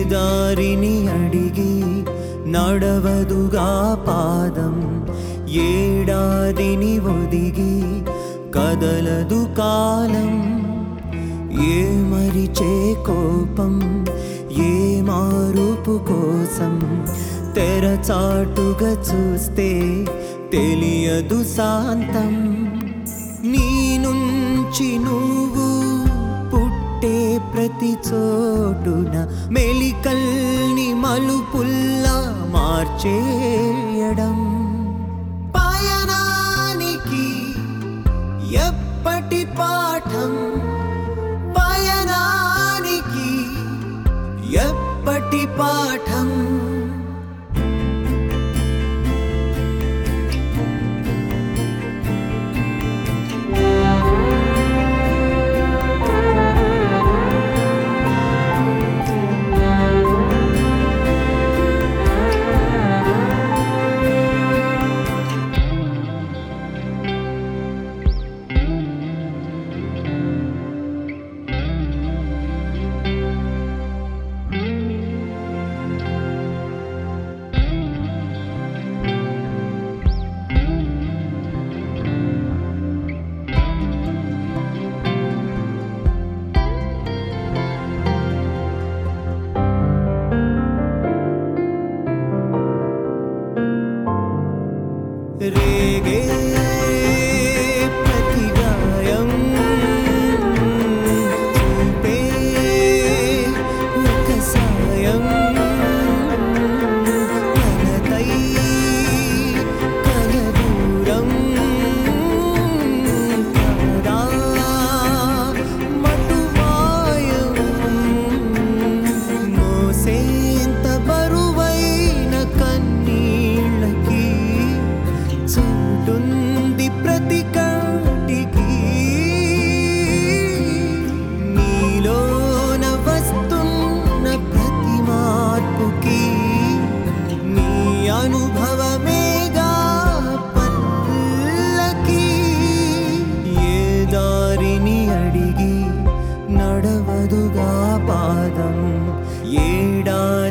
దారిని అడిగి నడవదుగా పాదం, ఏడాదిని ఒదిగి కదలదు కాలం. ఏ మరిచే కోపం, ఏ మారుపు కోసం తెరచాటుగా చూస్తే తెలియదు శాంతం. నీ నుంచి నువ్వు పుట్టే ప్రతి చోటున మెలికల్ని మలుపుల్లా మార్చేయడం. పయనానికి ఎప్పటి పాఠం, పయనానికి ఎప్పటి పాఠం. రేగే ప్రతి గాయం చూపే ఒక సాయం. కలతై కలదూరం కదా మటుమాయం. మోసేంత బరువైన కన్నీళ్ళకి చూటుంది ప్రతి కంటికి. నీలోన వస్తున్న ప్రతి మార్పుకి నీ అనుభవమేగా పల్లకి. ఏ దారిని అడిగి నడవదుగా పాదం, ఏడాది